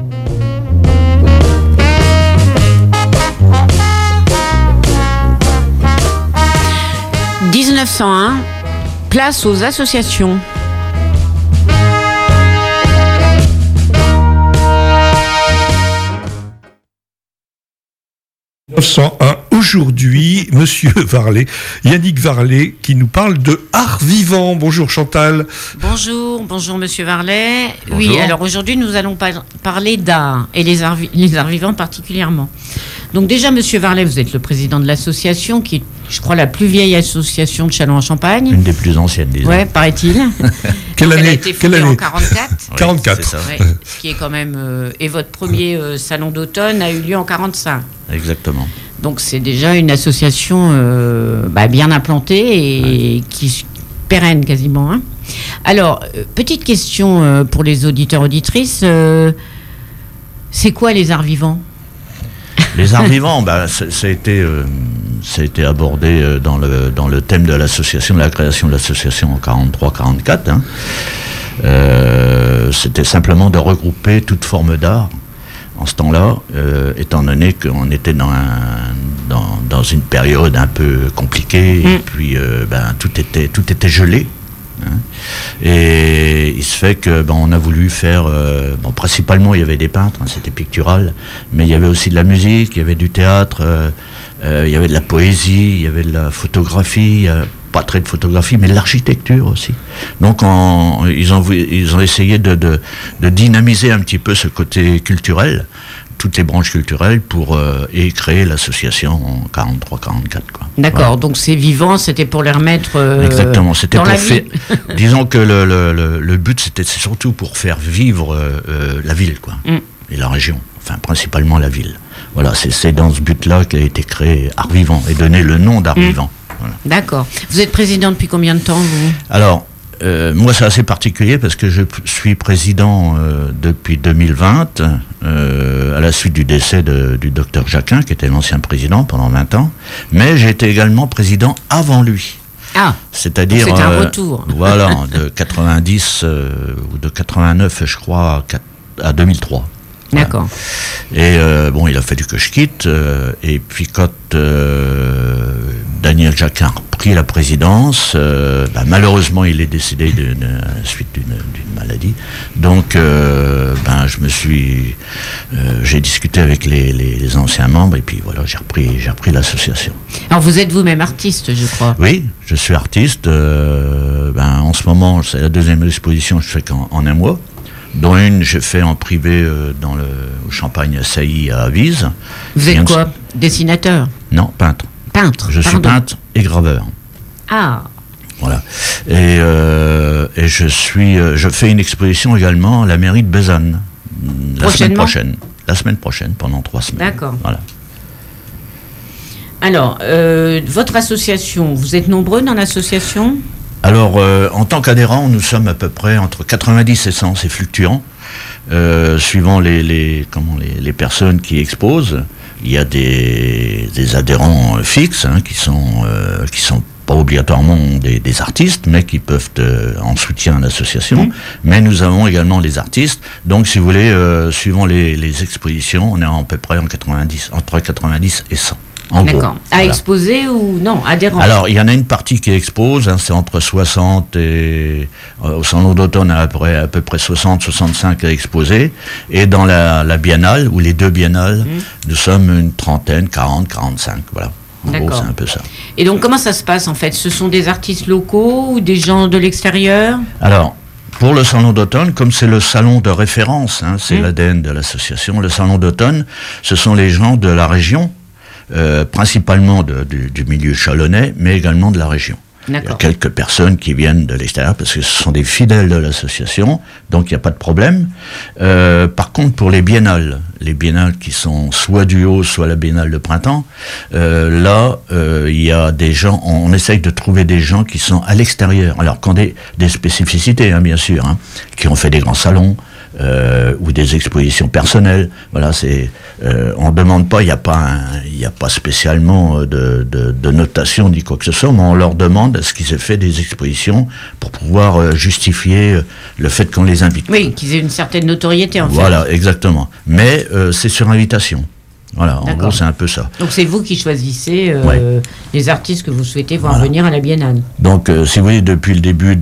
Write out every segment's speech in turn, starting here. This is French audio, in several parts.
« 1901, place aux associations. » 1901, aujourd'hui, Monsieur Varlet, Yannick Varlet, qui nous parle de art vivant. Bonjour Chantal. Bonjour Monsieur Varlet. Bonjour. Oui, alors aujourd'hui nous allons parler d'art, et les arts vivants particulièrement. Donc déjà, Monsieur Varlet, vous êtes le président de l'association, qui est, je crois, la plus vieille association de Châlons-en-Champagne. Une des plus anciennes, disons. Ouais, paraît-il. Quelle année ? Elle a été fondée en 44. 44. C'est ça. Ouais, ce qui est quand même... et votre premier salon d'automne a eu lieu en 45. Exactement. Donc c'est déjà une association bien implantée et qui pérenne quasiment. Hein. Alors, petite question pour les auditeurs-auditrices. C'est quoi les arts vivants ? Les arts vivants, ça a été abordé dans le thème de l'association, de la création de l'association en 43-44. Hein. C'était simplement de regrouper toute forme d'art en ce temps-là, étant donné qu'on était dans une période un peu compliquée, et puis tout était gelé. Hein. Et il se fait que on a voulu faire principalement il y avait des peintres, hein, c'était pictural, mais il y avait aussi de la musique, il y avait du théâtre, il y avait de la poésie, il y avait de la photographie, pas très de photographie, mais de l'architecture aussi. Donc ils ont essayé de dynamiser un petit peu ce côté culturel, toutes les branches culturelles, et créer l'association en 43-44. D'accord, voilà. Donc ces vivants, c'était pour les remettre exactement, c'était dans pour la vie. Disons que le but, c'est surtout pour faire vivre la ville, et la région, enfin principalement la ville. Voilà, c'est dans ce but-là qu'a été créé Art Vivant, et donné le nom d'Art Vivant. Voilà. D'accord. Vous êtes président depuis combien de temps, vous ? Alors, moi, c'est assez particulier parce que je suis président depuis 2020, à la suite du décès du docteur Jacquin, qui était l'ancien président pendant 20 ans, mais j'ai été également président avant lui. Ah, c'est-à-dire c'est un retour. Voilà, de 90 ou de 89, je crois, à 2003. Voilà. D'accord. Et il a fallu que je quitte. Et puis quand Daniel Jacquin a pris la présidence, malheureusement il est décédé à la suite d'une maladie. Donc j'ai discuté avec les anciens membres et puis voilà, j'ai repris l'association. Alors vous êtes vous-même artiste, je crois. Oui, je suis artiste. En ce moment, c'est la deuxième exposition que je fais qu'en un mois. Dont une, j'ai fait en privé au Champagne Sailly à Avise. Vous êtes quoi ? Dessinateur ? Non, peintre. Peintre. Je suis peintre et graveur. Ah. Voilà. Et je fais une exposition également à la mairie de Bézanne. La semaine prochaine, pendant 3 semaines. D'accord. Voilà. Alors, votre association, vous êtes nombreux dans l'association ? Alors, en tant qu'adhérents, nous sommes à peu près entre 90 et 100, c'est fluctuant, suivant les personnes qui exposent. Il y a des adhérents fixes, qui sont pas obligatoirement des artistes, mais qui peuvent en soutien à l'association. Mais nous avons également les artistes. Donc, si vous voulez, suivant les expositions, on est à peu près entre 90 et 100. D'accord. À exposer ou non, adhérents ? Alors, il y en a une partie qui expose, c'est entre 60 et... au salon d'automne, à peu près 60-65 à exposer. Et dans la biennale, ou les deux biennales, nous sommes une trentaine, 40-45, voilà. En gros, c'est un peu ça. Et donc, comment ça se passe, en fait ? Ce sont des artistes locaux ou des gens de l'extérieur ? Alors, pour le salon d'automne, comme c'est le salon de référence, c'est l'ADN de l'association, le salon d'automne, ce sont les gens de la région, principalement du milieu chalonnais, mais également de la région. D'accord. Il y a quelques personnes qui viennent de l'extérieur parce que ce sont des fidèles de l'association, donc il n'y a pas de problème. Par contre, pour les biennales qui sont soit du haut, soit la biennale de printemps, il y a des gens, on essaye de trouver des gens qui sont à l'extérieur, alors qui ont des spécificités, bien sûr, qui ont fait des grands salons, ou des expositions personnelles. Voilà, on demande pas, il n'y a pas spécialement de notation ni quoi que ce soit, mais on leur demande est-ce qu'ils aient fait des expositions pour pouvoir justifier le fait qu'on les invite. Oui, qu'ils aient une certaine notoriété en fait. Voilà, exactement. Mais c'est sur invitation. Voilà, en gros, c'est un peu ça. Donc c'est vous qui choisissez les artistes que vous souhaitez voir venir à la Biennale. Donc, si vous voyez, depuis le début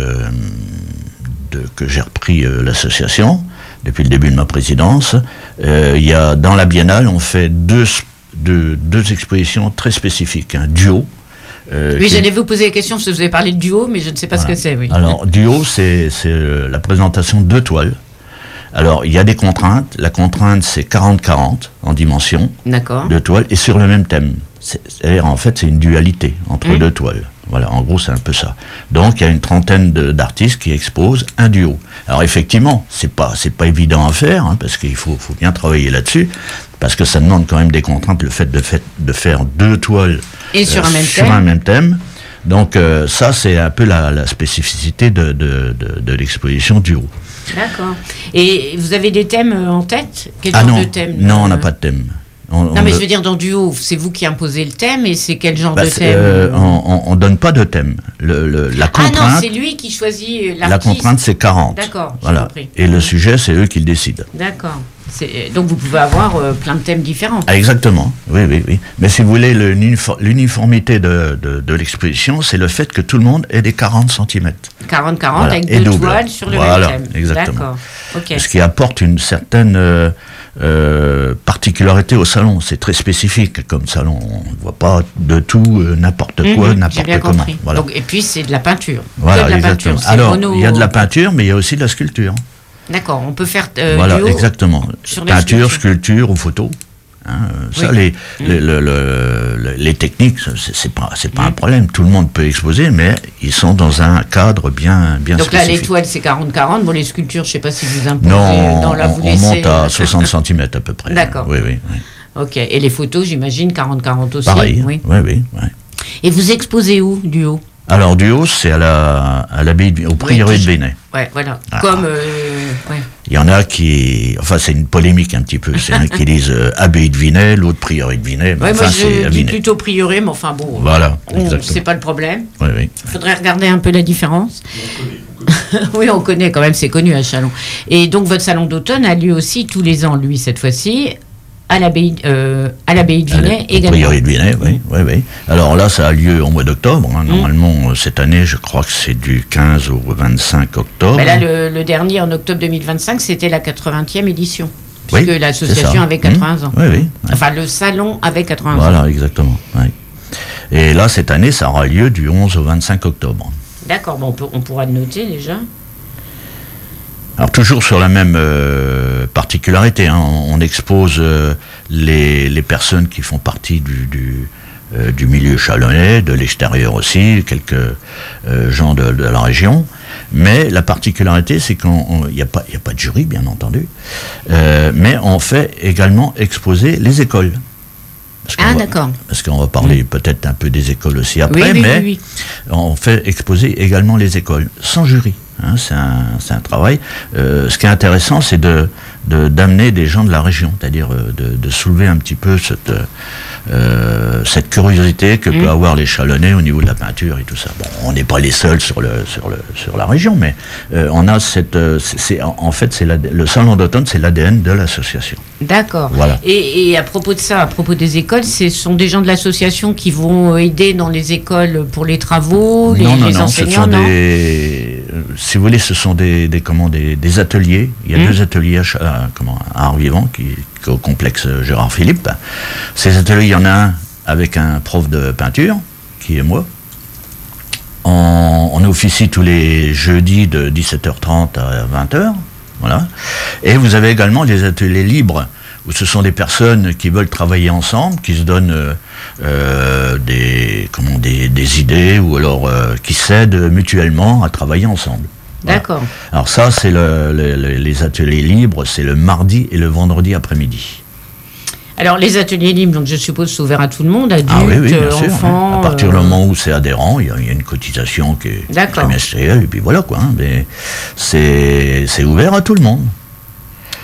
que j'ai repris l'association, depuis le début de ma présidence, dans la Biennale, on fait deux expositions très spécifiques. Un duo. Oui, j'allais vous poser la question, parce que vous avez parlé de duo, mais je ne sais pas ce que c'est. Oui. Alors, duo, c'est la présentation de 2 toiles. Alors, il y a des contraintes. La contrainte, c'est 40-40 en dimension. D'accord. 2 toiles, et sur le même thème. C'est-à-dire, en fait, c'est une dualité entre 2 toiles. Voilà, en gros, c'est un peu ça. Donc, il y a une trentaine d'artistes qui exposent un duo. Alors, effectivement, c'est pas évident à faire, hein, parce qu'il faut bien travailler là-dessus, parce que ça demande quand même des contraintes, le fait de faire 2 toiles et sur un même thème. Donc, ça, c'est un peu la spécificité de l'exposition duo. D'accord. Et vous avez des thèmes en tête? Quel genre de thème? Non, on n'a pas de thème. Mais je veux dire, dans duo, c'est vous qui imposez le thème, et c'est quel genre de thème? On donne pas de thème. La contrainte, ah non, c'est lui qui choisit l'artiste. La contrainte, c'est 40. D'accord, voilà. Compris. Et le sujet, c'est eux qui le décident. D'accord. Donc vous pouvez avoir plein de thèmes différents. Ah, exactement, oui. Mais si vous voulez, l'uniformité de l'exposition, c'est le fait que tout le monde ait des 40 cm. 40-40 voilà. Avec 2 toiles sur le même thème. Exactement. D'accord. Okay. Ce qui apporte une certaine particularité au salon. C'est très spécifique comme salon. On ne voit pas de tout, n'importe quoi, n'importe comment. Voilà. Donc, et puis c'est de la peinture. Voilà, exactement. Alors, il y a de la peinture, mais il y a aussi de la sculpture. D'accord, on peut faire voilà, duo exactement. Sur peinture, sculpture ou photo. Hein, ça, les techniques, c'est pas un problème. Tout le monde peut exposer, mais ils sont dans un cadre bien donc spécifique. Donc là, l'étoile, c'est 40-40. Bon, les sculptures, je ne sais pas si vous imposez. Non, on monte à 60 cm à peu près. D'accord. Oui. Ok. Et les photos, j'imagine, 40-40 aussi. Pareil. Oui. Et vous exposez où, duo? Alors, duo, c'est au prieuré de Venay. Ouais, voilà. Comme. Il y en a qui. Enfin, c'est une polémique un petit peu. C'est un qui disent abbaye de Venay, l'autre prieuré de Venay. Moi, je dis plutôt prieuré, mais enfin bon. Voilà. C'est pas le problème. Oui. Il faudrait regarder un peu la différence. Oui, on connaît quand même, c'est connu à Châlons. Et donc, votre salon d'automne a lieu aussi tous les ans, lui, cette fois-ci. À l'abbaye de Venay également. Prieuré de Venay, oui. Alors là, ça a lieu au mois d'octobre. Hein. Normalement, cette année, je crois que c'est du 15 au 25 octobre. Mais là, le dernier, en octobre 2025, c'était la 80e édition. Puisque l'association avait 80 ans. Oui. Enfin, le salon avait 80 ans. Voilà, exactement. Oui. Et là, cette année, ça aura lieu du 11 au 25 octobre. D'accord, bon, on pourra le noter déjà. Alors toujours sur la même particularité, hein, on expose les personnes qui font partie du milieu chalonnais, de l'extérieur aussi, quelques gens de la région, mais la particularité c'est qu'il n'y a pas de jury bien entendu, mais on fait également exposer les écoles. D'accord. Parce qu'on va parler peut-être un peu des écoles aussi après, oui. On fait exposer également les écoles, sans jury. Hein, c'est un travail. Ce qui est intéressant, c'est d'amener des gens de la région, c'est-à-dire de soulever un petit peu cette curiosité que peut avoir les Chalonnais au niveau de la peinture et tout ça. Bon, on n'est pas les seuls sur la région, mais on a en fait, le salon d'automne, c'est l'ADN de l'association. D'accord. Voilà. Et à propos de ça, à propos des écoles, ce sont des gens de l'association qui vont aider dans les écoles pour les travaux, les enseignants, ce sont si vous voulez, ce sont des ateliers. Il y a 2 ateliers à Art-Vivant, qui est au complexe Gérard Philippe. Ces ateliers, il y en a un avec un prof de peinture, qui est moi. On officie tous les jeudis de 17h30 à 20h. Voilà. Et vous avez également des ateliers libres, où ce sont des personnes qui veulent travailler ensemble, qui se donnent des idées, ou alors qui s'aident mutuellement à travailler ensemble. Voilà. D'accord. Alors ça, c'est les ateliers libres, c'est le mardi et le vendredi après-midi. Alors les ateliers libres, donc je suppose, c'est ouvert à tout le monde, adultes, enfants. Oui. À partir du moment où c'est adhérent, il y a une cotisation qui est trimestrielle, et puis voilà quoi. Hein, mais c'est ouvert à tout le monde.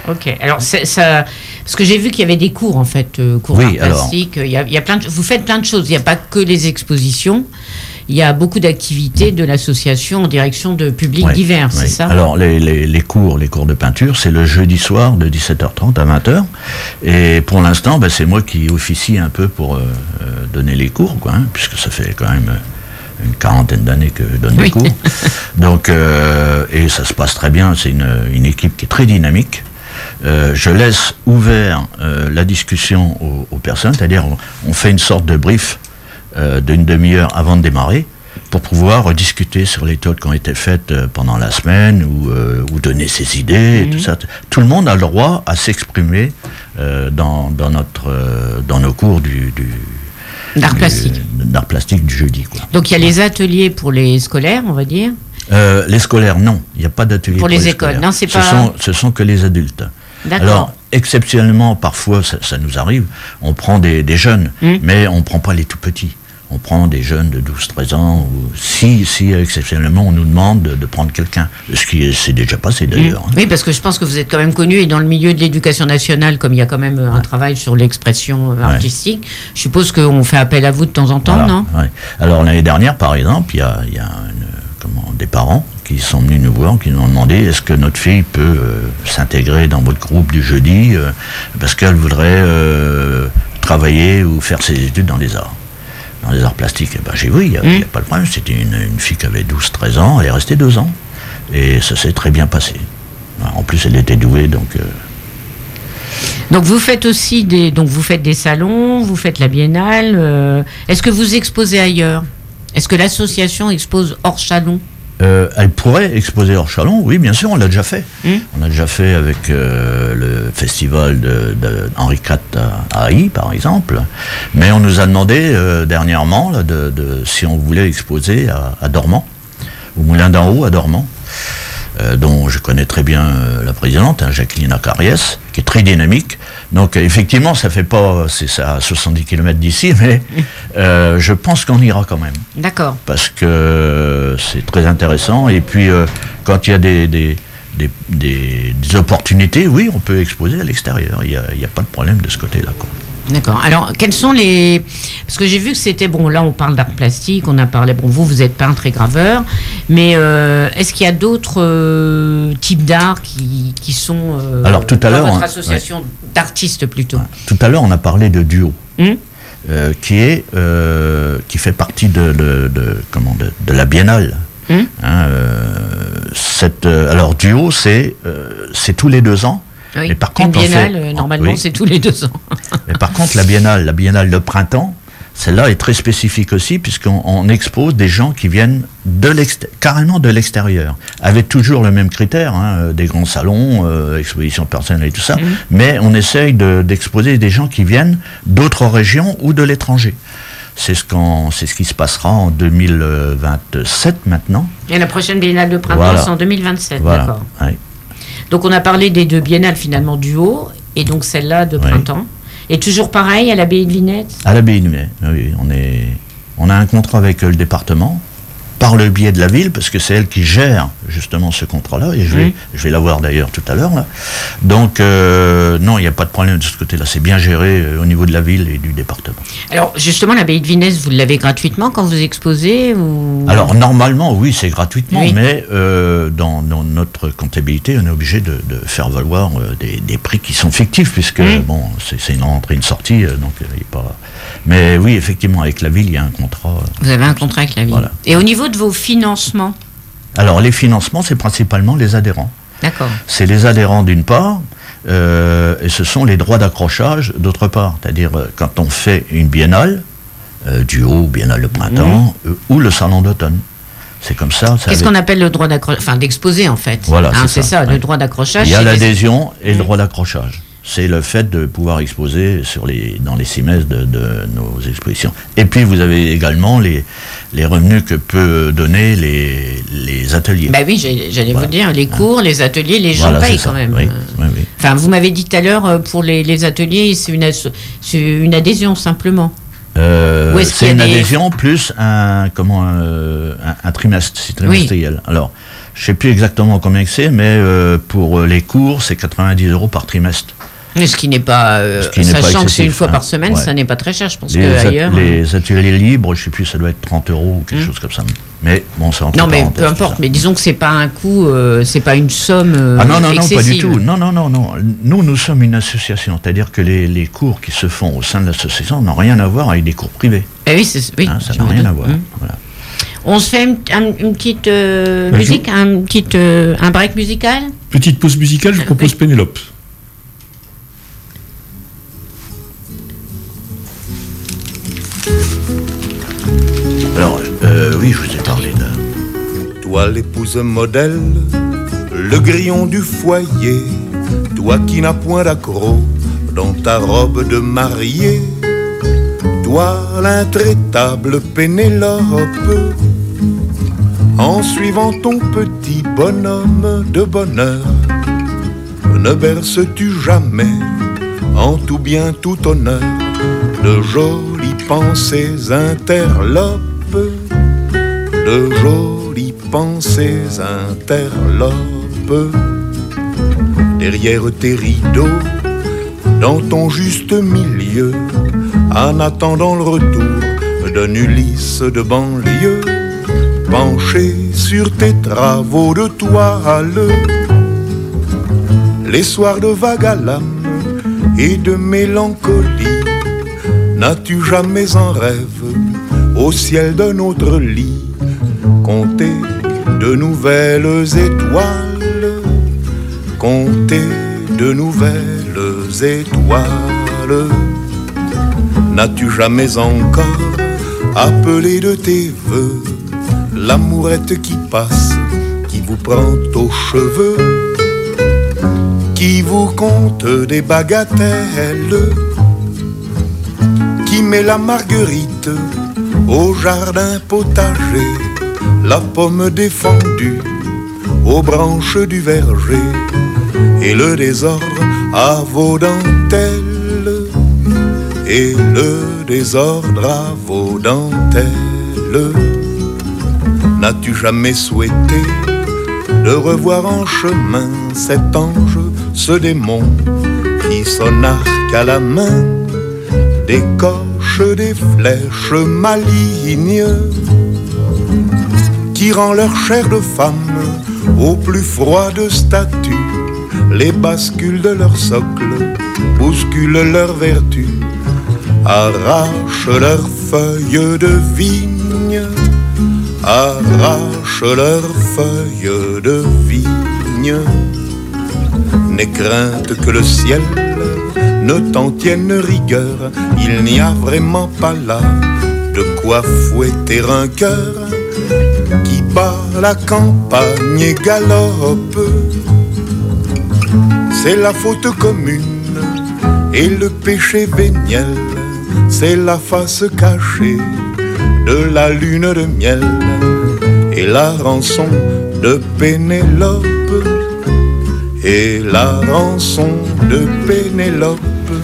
Ok. Alors ça, parce que j'ai vu qu'il y avait des cours en fait, cours d'art plastique. Il y a plein vous faites plein de choses. Il n'y a pas que les expositions. Il y a beaucoup d'activités de l'association en direction de publics divers, c'est ça? Alors, les cours de peinture, c'est le jeudi soir de 17h30 à 20h. Et pour l'instant, c'est moi qui officie un peu pour donner les cours, quoi, puisque ça fait quand même une 40aine d'années que je donne des cours. Donc, et ça se passe très bien. C'est une équipe qui est très dynamique. Je laisse ouvert la discussion aux personnes, c'est-à-dire on fait une sorte de brief d'une demi-heure avant de démarrer pour pouvoir discuter sur les méthodes qui ont été faites pendant la semaine ou donner ses idées et tout ça. Tout le monde a le droit à s'exprimer dans nos cours d'art plastique. D'art plastique du jeudi, quoi. Donc il y a les ateliers pour les scolaires, on va dire. Les scolaires, non. Il n'y a pas d'atelier pour les écoles. Non, c'est pas... Ce sont que les adultes. D'accord. Alors, exceptionnellement, parfois, ça nous arrive, on prend des jeunes, mais on ne prend pas les tout petits. On prend des jeunes de 12-13 ans, ou si exceptionnellement on nous demande de prendre quelqu'un, ce qui s'est déjà passé d'ailleurs. Oui, parce que je pense que vous êtes quand même connu, et dans le milieu de l'éducation nationale, comme il y a quand même un travail sur l'expression artistique, je suppose qu'on fait appel à vous de temps en temps, non? Alors l'année dernière, par exemple, il y a des parents qui sont venus nous voir, qui nous ont demandé est-ce que notre fille peut s'intégrer dans votre groupe du jeudi parce qu'elle voudrait travailler ou faire ses études dans les arts plastiques. J'ai dit oui, il n'y a pas de problème. C'était une fille qui avait 12-13 ans, elle est restée 2 ans et ça s'est très bien passé. En plus elle était douée, donc vous faites aussi vous faites des salons, vous faites la biennale. Est-ce que vous exposez ailleurs? Est-ce que l'association expose hors Châlons? Elle pourrait exposer hors Châlons, oui, bien sûr, on l'a déjà fait. On a déjà fait avec le festival de Henri IV à Haï, par exemple. Mais on nous a demandé dernièrement si on voulait exposer à Dormans, au Moulin d'en Haut à Dormans, dont je connais très bien la présidente, Jacqueline Acariès, qui est très dynamique. Donc effectivement, c'est à 70 km d'ici, mais je pense qu'on ira quand même. D'accord. Parce que c'est très intéressant. Et puis quand il y a des opportunités, oui, on peut exposer à l'extérieur. Il n'y a pas de problème de ce côté-là, quoi. D'accord. Alors, quels sont les... Parce que j'ai vu que c'était... Bon, là, on parle d'art plastique, on a parlé... Bon, vous êtes peintre et graveur, mais est-ce qu'il y a d'autres types d'art qui sont... Alors, tout à l'heure... Dans votre association d'artistes, plutôt. Ouais. Tout à l'heure, on a parlé de duo, qui fait partie de la biennale. Alors, duo, c'est tous les 2 ans. Oui, mais par contre, une biennale, normalement, c'est tous les 2 ans. Mais par contre, la biennale de printemps, celle-là est très spécifique aussi, puisqu'on expose des gens qui viennent carrément de l'extérieur, avec toujours le même critère, des grands salons, expositions personnelles et tout ça, mais on essaye d'exposer des gens qui viennent d'autres régions ou de l'étranger. C'est ce qui se passera en 2027 maintenant. Et la prochaine biennale de printemps, c'est en 2027, d'accord. Oui. Donc on a parlé des 2 biennales finalement du haut, et donc celle-là de printemps. Et toujours pareil à l'abbaye de Vinette? À l'abbaye de Vinette, oui. On a un contrat avec le département, par le biais de la ville, parce que c'est elle qui gère justement ce contrat-là, et je vais la voir d'ailleurs tout à l'heure, là. Donc, non, il n'y a pas de problème de ce côté-là, c'est bien géré au niveau de la ville et du département. Alors, justement, l'abbaye de Vinette, vous l'avez gratuitement quand vous exposez ou... Alors, normalement, oui, c'est gratuitement, mais dans notre comptabilité, on est obligé de faire valoir des prix qui sont fictifs, puisque, bon, c'est une entrée, une sortie, donc il n'y a pas... Mais oui, effectivement, avec la ville, il y a un contrat. Vous avez un contrat avec la ville. Voilà. Et au niveau de vos financements? Alors, les financements, c'est principalement les adhérents. D'accord. C'est les adhérents d'une part, et ce sont les droits d'accrochage d'autre part. C'est-à-dire, quand on fait une biennale, du haut, biennale de printemps, ou le salon d'automne. C'est comme ça. Qu'est-ce qu'on appelle le droit d'accrochage? Enfin, d'exposer, en fait. Voilà, c'est ça, le droit d'accrochage. Il y a l'adhésion et le droit d'accrochage. C'est le fait de pouvoir exposer dans les semestres de nos expositions. Et puis vous avez également les revenus que peut donner les ateliers. Bah oui, j'allais vous dire, les cours, les ateliers, les gens payent quand même. Oui. Enfin, vous m'avez dit tout à l'heure, pour les ateliers, c'est une adhésion simplement. C'est une adhésion plus un trimestre, c'est trimestriel. Oui. Alors, je ne sais plus exactement combien c'est, mais pour les cours, c'est 90 € par trimestre. Mais ce qui n'est pas, sachant que c'est une fois par semaine, ça n'est pas très cher, je pense qu'ailleurs. Les ateliers libres, je ne sais plus, ça doit être 30 € ou quelque chose comme ça. Mais bon, c'est encore. Non, mais peu importe, mais disons que c'est pas un coût, c'est pas une somme excessive. Pas du tout. Non. Nous sommes une association, c'est-à-dire que les cours qui se font au sein de l'association n'ont rien à voir avec des cours privés. Oui, ça n'a rien à voir. Voilà. On se fait une petite musique, un break musical. Petite pause musicale, je propose Pénélope. Alors, oui, je vous ai parlé de... Toi l'épouse modèle, le grillon du foyer, toi qui n'as point d'accroc dans ta robe de mariée, toi l'intraitable Pénélope, en suivant ton petit bonhomme de bonheur, ne berces-tu jamais, en tout bien, tout honneur, de jolies pensées interlopes, de jolies pensées interlopes. Derrière tes rideaux, dans ton juste milieu, en attendant le retour d'un Ulysse de banlieue, penché sur tes travaux de toile, les soirs de vague à l'âme et de mélancolie, n'as-tu jamais en rêve au ciel d'un autre lit compter de nouvelles étoiles, compter de nouvelles étoiles? N'as-tu jamais encore appelé de tes voeux l'amourette qui passe, qui vous prend aux cheveux, qui vous compte des bagatelles, qui met la marguerite au jardin potager, la pomme défendue aux branches du verger, et le désordre à vos dentelles, et le désordre à vos dentelles? N'as-tu jamais souhaité de revoir en chemin cet ange, ce démon qui son arc à la main décoche des flèches malignes, qui rend leur chair de femme au plus froide statut, les bascules de leur socle, bousculent leur vertu, arrache leurs feuilles de vigne, arrache leurs feuilles de vigne. N'aie crainte que le ciel ne t'en tienne rigueur, il n'y a vraiment pas là de quoi fouetter un cœur qui bat la campagne et galope. C'est la faute commune et le péché véniel, c'est la face cachée de la lune de miel et la rançon de Pénélope, et la rançon de Pénélope.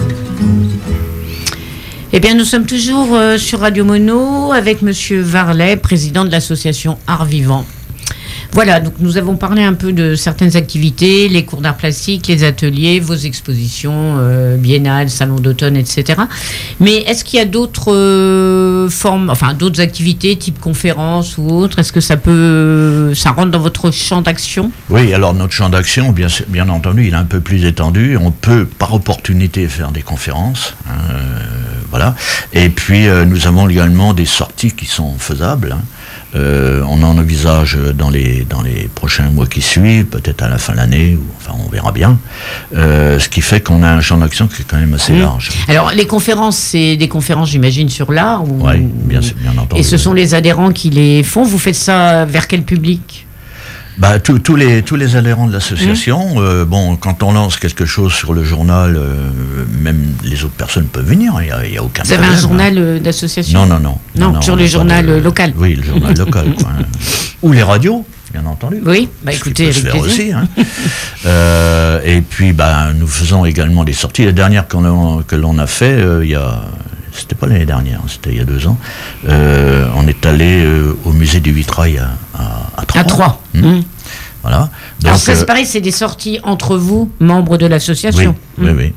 Eh bien, nous sommes toujours sur Radio Mono avec Monsieur Varlet, président de l'association Art Vivant. Voilà, donc nous avons parlé un peu de certaines activités, les cours d'art plastique, les ateliers, vos expositions, biennales, salons d'automne, etc. Mais est-ce qu'il y a d'autres formes, enfin d'autres activités, type conférences ou autres? Est-ce que ça rentre dans votre champ d'action? Oui, alors notre champ d'action, bien entendu, il est un peu plus étendu. On peut, par opportunité, faire des conférences. Voilà. Et puis, nous avons également des sorties qui sont faisables. On en envisage dans les prochains mois qui suivent, peut-être à la fin de l'année, ou enfin on verra bien. Ce qui fait qu'on a un champ d'action qui est quand même assez large. Alors les conférences, c'est des conférences, j'imagine, sur l'art Oui, bien entendu. Et ce sont les adhérents qui les font. Vous faites ça vers quel public? Tous les adhérents de l'association, quand on lance quelque chose sur le journal, même les autres personnes peuvent venir, il n'y a aucun problème. Vous avez un journal d'association? Non, sur le journal local. Oui, le journal local. Quoi. Ou les radios, bien entendu. Oui, écoutez, avec plaisir. Aussi, hein. Et puis, nous faisons également des sorties. La dernière que l'on a fait, il y a c'était pas l'année dernière, c'était il y a 2 ans. On est allé au musée du Vitrail à Troyes. À Troyes. Voilà. Donc, alors ça c'est pareil, c'est des sorties entre vous, membres de l'association. Oui.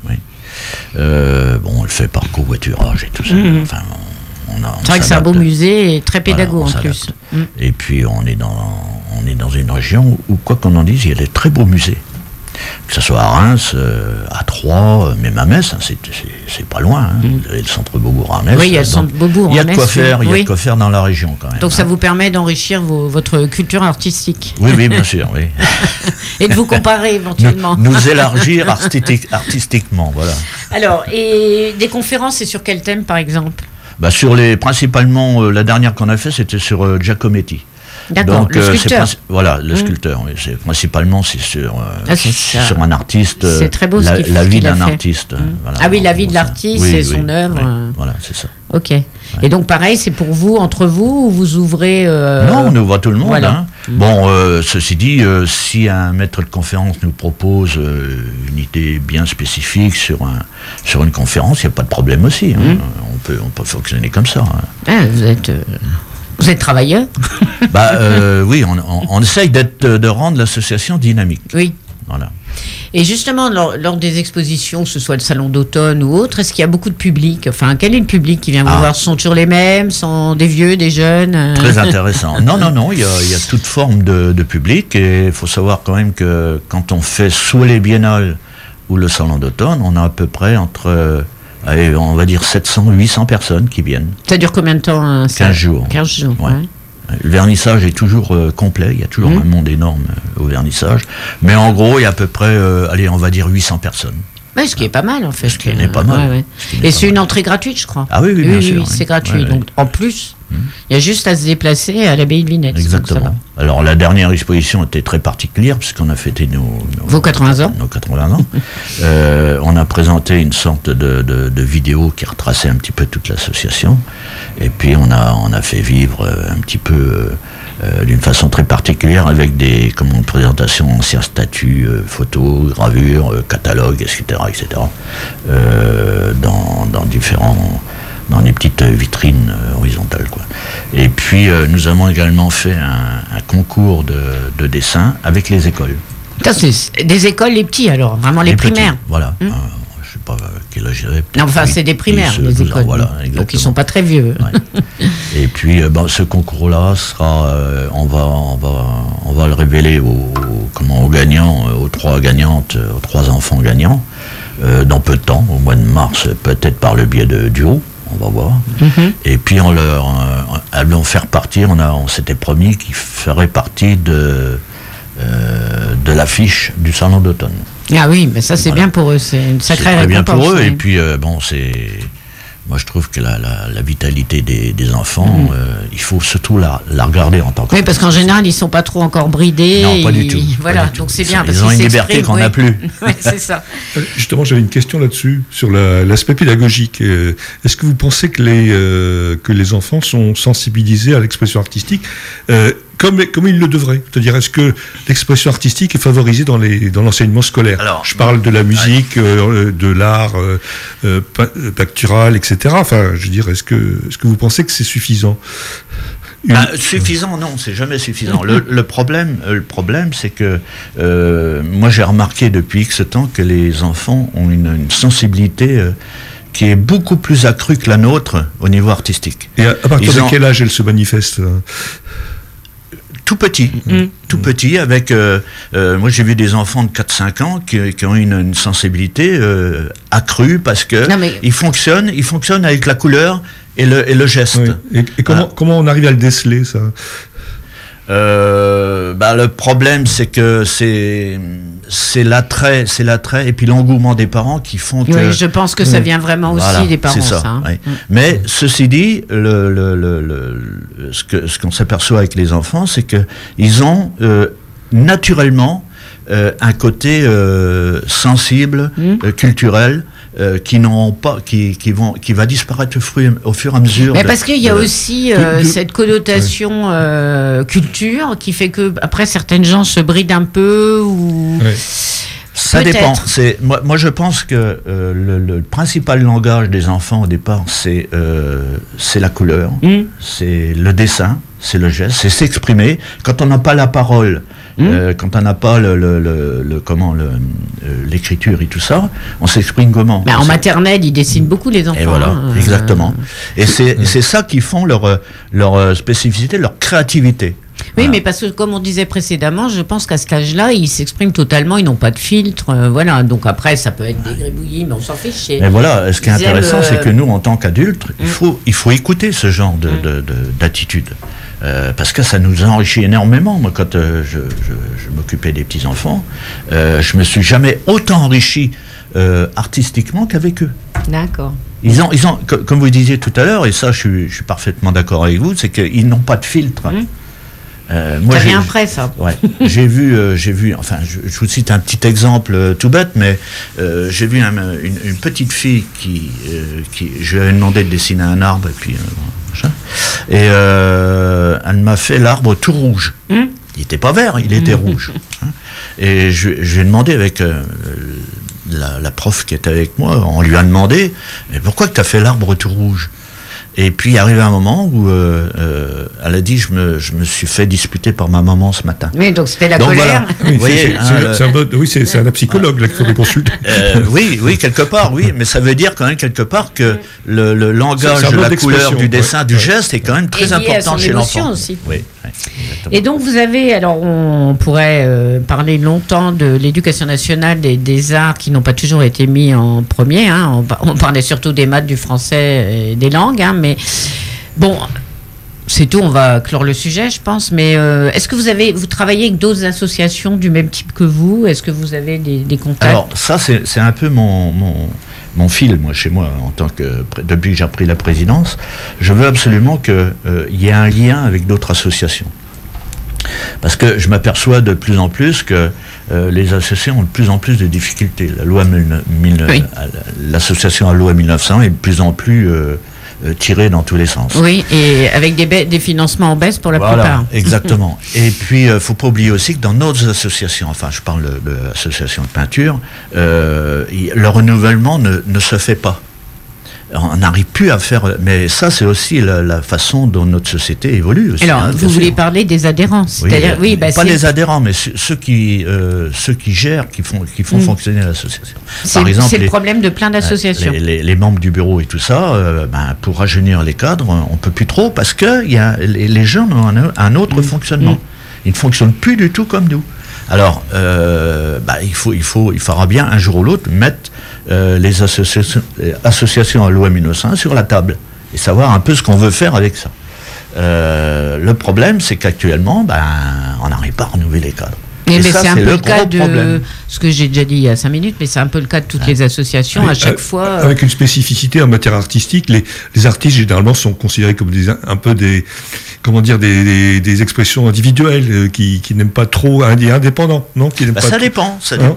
Bon, on le fait par covoiturage et tout ça. Enfin, c'est vrai que c'est un beau musée et très pédago en plus. Et puis on est dans une région où, quoi qu'on en dise, il y a des très beaux musées. Que ce soit à Reims, à Troyes, même à Metz, c'est pas loin. Vous avez le centre Beaubourg à Metz. Oui, il y a le centre Beaubourg à Metz. Il y a de quoi faire, il y a de quoi faire dans la région quand même. Donc ça vous permet d'enrichir votre culture artistique. Oui, bien sûr, oui. Et de vous comparer éventuellement. Nous élargir artistiquement, voilà. Alors, et des conférences, c'est sur quel thème par exemple? Principalement, la dernière qu'on a fait, c'était sur Giacometti. D'accord, le sculpteur. Le sculpteur, oui. Principalement, c'est sur un artiste. C'est très beau la vie d'un artiste. Voilà. Ah oui, la vie de l'artiste et son œuvre. Oui. Voilà, c'est ça. Ok. Ouais. Et donc, pareil, c'est pour vous, entre vous, ou vous ouvrez... Non, on ouvre à tout le monde. Voilà. Hein. Bon, ceci dit, si un maître de conférence nous propose une idée bien spécifique sur une conférence, il n'y a pas de problème aussi. Hein. On peut fonctionner comme ça. Hein. Ah, vous êtes travailleur. Oui, on essaye de rendre l'association dynamique. Oui. Voilà. Et justement, lors des expositions, que ce soit le salon d'automne ou autre, est-ce qu'il y a beaucoup de public? Enfin, quel est le public qui vient vous voir? Sont toujours les mêmes? Sont des vieux, des jeunes? Très intéressant. Non, il y a toute forme de public. Et il faut savoir quand même que quand on fait soit les biennales ou le salon d'automne, on a à peu près entre... on va dire 700-800 personnes qui viennent. Ça dure combien de temps? 15 jours. 15 jours, ouais. Le vernissage est toujours complet, il y a toujours un monde énorme au vernissage. Mais en gros, il y a à peu près, on va dire 800 personnes. Ouais, ce qui est pas mal en fait. Ce qui n'est pas mal. Ouais. Et c'est une entrée gratuite, je crois. Ah oui, bien sûr. Oui, c'est gratuit. Donc en plus, il y a juste à se déplacer à l'abbaye de Vinette. Exactement. Alors la dernière exposition était très particulière puisqu'on a fêté vos 80 ans. Nos 80 ans. On a présenté une sorte de vidéo qui retraçait un petit peu toute l'association. Et puis on a fait vivre un petit peu d'une façon très particulière avec une présentation anciens statuts, photos, gravures, catalogues, etc. Dans des petites vitrines horizontales, quoi. Et puis nous avons également fait un concours de dessin avec les écoles. C'est des écoles, les petits alors, vraiment les primaires. Petits, voilà. Je sais pas quel âge j'avais. Non, enfin c'est des primaires, les écoles. Voilà, donc ils sont pas très vieux. Ouais. Et puis ce concours-là sera, on va le révéler aux gagnants, aux 3 gagnantes, aux 3 enfants gagnants, dans peu de temps, au mois de mars, peut-être par le biais de Duo. On va voir. Et puis allons faire partir, on s'était promis qu'ils feraient partie de l'affiche du salon d'automne. Ah oui, mais ça c'est bien pour eux, c'est une sacrée récompense. C'est bien pour eux, et puis moi je trouve que la vitalité des enfants, il faut surtout la regarder en tant que... Oui, parce qu'en général ils sont pas trop encore bridés. Non, pas du tout. Voilà, donc c'est bien. Ils ont une liberté qu'on n'a plus. Oui, c'est ça. Justement, j'avais une question là-dessus, sur l'aspect pédagogique. Est-ce que vous pensez que les enfants sont sensibilisés à l'expression artistique comme il le devrait? C'est-à-dire, est-ce que l'expression artistique est favorisée dans l'enseignement scolaire? Alors, je parle de la musique, de l'art pictural, etc. Enfin, je veux dire, est-ce que vous pensez que c'est suffisant? Suffisant, non, c'est jamais suffisant. Le problème, c'est que moi j'ai remarqué depuis X temps que les enfants ont une sensibilité qui est beaucoup plus accrue que la nôtre au niveau artistique. Et à partir de quel âge elle se manifeste? Tout petit, avec... moi, j'ai vu des enfants de 4-5 ans qui ont une sensibilité accrue parce que ils fonctionnent avec la couleur et le geste. Oui. Et comment on arrive à le déceler, ça? Le problème, c'est que c'est l'attrait et puis l'engouement des parents qui font que... Oui, je pense que ça vient vraiment aussi des parents, ça. Hein. Oui. Mais ceci dit, ce qu'on s'aperçoit avec les enfants, c'est que ils ont naturellement un côté sensible, culturel, qui va disparaître au fur et à mesure. Mais parce qu'il y a aussi cette connotation culture qui fait que après certaines gens se brident un peu ou Ça dépend. Moi, je pense que le principal langage des enfants au départ, c'est la couleur, c'est le dessin, c'est le geste, c'est s'exprimer. Quand on n'a pas la parole, quand on n'a pas l'écriture et tout ça, on s'exprime comment? En maternelle, ils dessinent beaucoup les enfants. Et voilà, exactement. Et c'est ça qui font leur spécificité, leur créativité. Oui, mais parce que, comme on disait précédemment, je pense qu'à cet âge-là, ils s'expriment totalement, ils n'ont pas de filtre, voilà. Donc après, ça peut être des gribouillis, mais on s'en fiche. Mais voilà, ce qui est intéressant, c'est que nous, en tant qu'adultes, il faut écouter ce genre d'attitude. Parce que ça nous enrichit énormément. Moi, quand je m'occupais des petits-enfants, je me suis jamais autant enrichi artistiquement qu'avec eux. D'accord. Ils ont, comme vous disiez tout à l'heure, et ça, je suis parfaitement d'accord avec vous, c'est qu'ils n'ont pas de filtre. Moi, j'ai rien prêt, ça. Ouais, j'ai vu, enfin, je vous cite un petit exemple tout bête, mais j'ai vu une petite fille qui je lui avais demandé de dessiner un arbre, et puis elle m'a fait l'arbre tout rouge. Il n'était pas vert, il était rouge. Et je lui ai demandé avec la prof qui était avec moi, on lui a demandé, mais pourquoi tu as fait l'arbre tout rouge? Et puis, il arrive un moment où elle a dit, je me suis fait disputer par ma maman ce matin. Oui, donc c'était la colère. Voilà. C'est un psychologue là qu'il faut consulter. Oui, quelque part, oui, mais ça veut dire quand même quelque part que le langage de la couleur, du dessin, du geste est quand même très important chez l'enfant. Aussi. Oui. Et donc vous avez, alors on pourrait parler longtemps de l'éducation nationale des arts qui n'ont pas toujours été mis en premier, hein. On parlait surtout des maths, du français et des langues, hein, mais bon, c'est tout, on va clore le sujet je pense, mais est-ce que vous travaillez avec d'autres associations du même type que vous? Est-ce que vous avez des contacts? Alors ça c'est un peu mon fil, moi, chez moi, depuis que j'ai pris la présidence. Je veux absolument qu'il y ait un lien avec d'autres associations. Parce que je m'aperçois de plus en plus que les associations ont de plus en plus de difficultés. L'association à loi 1900 est de plus en plus tirée dans tous les sens. Oui, et avec des financements en baisse pour la plupart. Exactement. Et puis, il ne faut pas oublier aussi que dans d'autres associations, enfin, je parle de l'association de peinture, le renouvellement ne se fait pas. On n'arrive plus à faire... Mais ça, c'est aussi la façon dont notre société évolue aussi. Alors, vous voulez parler des adhérents, c'est-à-dire... Oui, pas les adhérents, mais ceux qui gèrent, qui font fonctionner l'association. Par exemple, c'est le problème de plein d'associations. Les membres du bureau et tout ça, pour rajeunir les cadres, on ne peut plus trop, parce que les jeunes ont un autre fonctionnement. Ils ne fonctionnent plus du tout comme nous. Alors, il faudra bien, un jour ou l'autre, mettre les associations à loi 1901 sur la table et savoir un peu ce qu'on veut faire avec ça. Le problème, c'est qu'actuellement, on n'arrive pas à renouveler les cadres. Mais c'est un peu le cas de ce que j'ai déjà dit il y a 5 minutes, mais c'est un peu le cas de toutes les associations à chaque fois. Avec une spécificité en matière artistique, les artistes généralement sont considérés comme des expressions individuelles qui n'aiment pas trop indépendants, non? Ça dépend.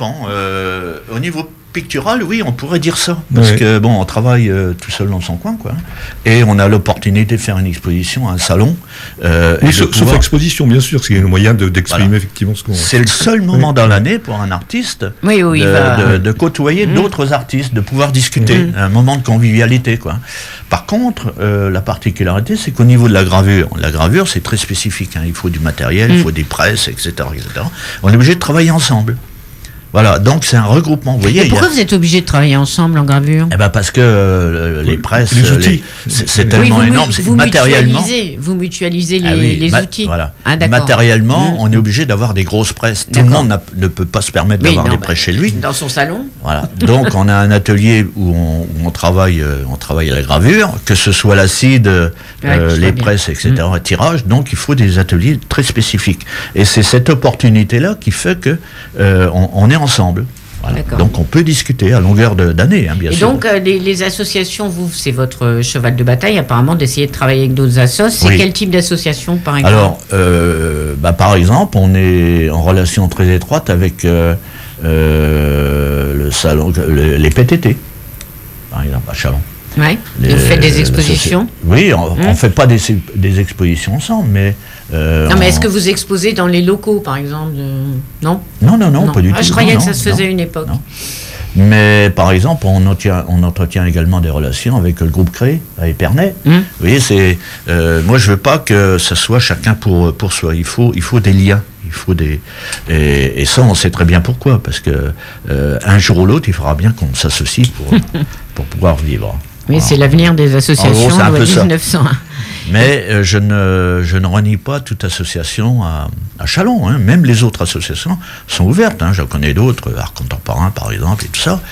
Au niveau pictural, oui, on pourrait dire ça. Parce que, on travaille tout seul dans son coin, quoi. Et on a l'opportunité de faire une exposition, un salon. Sauf exposition, bien sûr, c'est le moyen d'exprimer effectivement ce qu'on... C'est le seul moment dans l'année pour un artiste de côtoyer d'autres artistes, de pouvoir discuter. Un moment de convivialité, quoi. Par contre, la particularité, c'est qu'au niveau de la gravure, c'est très spécifique. Il faut du matériel, il faut des presses, etc., etc. On est obligé de travailler ensemble. Voilà, donc c'est un regroupement. Vous voyez, pourquoi vous êtes obligés de travailler ensemble en gravure? Parce que les presses, les outils, c'est tellement énorme. Matériellement, vous mutualisez les outils. Voilà. Matériellement, on est obligé d'avoir des grosses presses. Tout le monde ne peut pas se permettre d'avoir des presses chez lui. Dans son salon. Voilà. Donc on a un atelier où on travaille à la gravure, que ce soit l'acide, les presses, etc., tirage. Donc il faut des ateliers très spécifiques. Et c'est cette opportunité-là qui fait que on est ensemble. Voilà. Donc on peut discuter à longueur d'année, bien sûr. Et donc les associations, c'est votre cheval de bataille apparemment d'essayer de travailler avec d'autres assos. C'est quel type d'association par exemple? Alors, par exemple, on est en relation très étroite avec le salon, les PTT, par exemple, à Chalon. Oui. Vous faites des expositions? Oui, on ne fait pas des expositions ensemble, mais Non, mais est-ce que vous exposez dans les locaux, par exemple Non, non, pas du tout. Je croyais non, que ça se faisait une époque. Non. Mais par exemple, on entretient également des relations avec le groupe Cré à Épernay. Vous voyez, moi je veux pas que ça soit chacun pour soi. Il faut des liens. Il faut et ça on sait très bien pourquoi, parce que un jour ou l'autre il faudra bien qu'on s'associe pour pouvoir vivre. Oui, c'est l'avenir des associations en gros, de 1901. Mais je ne renie pas toute association à Châlons. Hein. Même les autres associations sont ouvertes. Hein. J'en connais d'autres, Art Contemporain par exemple, et tout ça.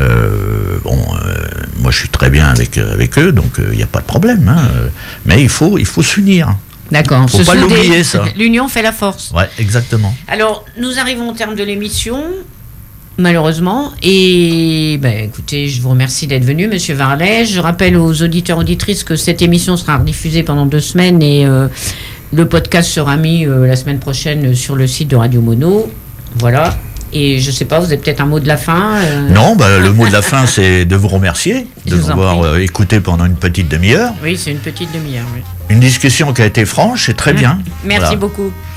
Moi je suis très bien avec eux, donc il n'y a pas de problème. Hein. Mais il faut s'unir. D'accord. Faut pas l'oublier, ça. L'union fait la force. Ouais, exactement. Alors, nous arrivons au terme de l'émission, malheureusement. Et écoutez, je vous remercie d'être venu, Monsieur Varlet. Je rappelle aux auditeurs auditrices que cette émission sera rediffusée pendant 2 semaines et le podcast sera mis la semaine prochaine sur le site de Radio Mono. Voilà. Et je ne sais pas, vous avez peut-être un mot de la fin Non, le mot de la fin, c'est de vous remercier, de nous avoir écouté pendant une petite demi-heure. Oui, c'est une petite demi-heure, oui. Une discussion qui a été franche et très bien. Merci beaucoup.